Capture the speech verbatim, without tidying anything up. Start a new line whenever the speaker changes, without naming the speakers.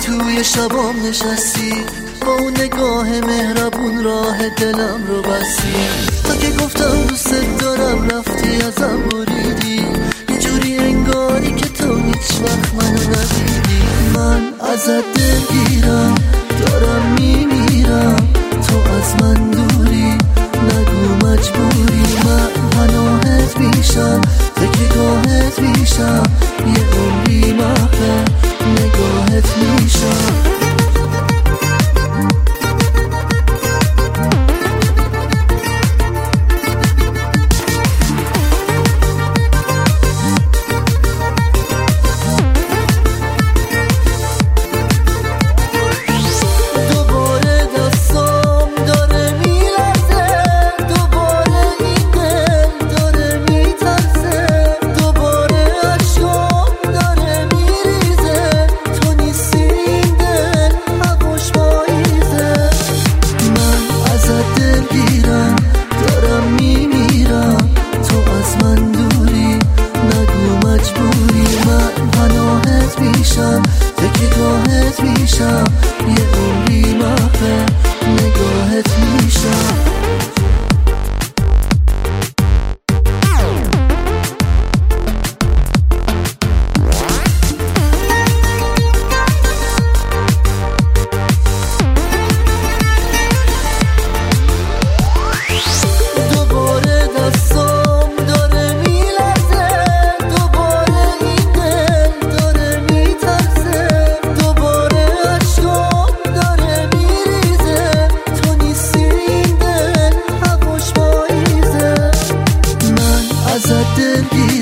توی شبام نشستی، با اون نگاه مهربون راه دلم رو بستی. تا که گفتم دوست دارم رفتی ازم بریدی، یه جوری انگاری که تو هیچ وقت منو ندیدی. من ازت دلگیرم، دارم میمیرم، تو از من دوری، نگو مجبوری. من پناهت میشم، فکرگاهت میشم، یه عمری محو نگاهت میشم. فکرگاهت میشم، یه عمری محو نگاهت میشم. ازت دلگیرم،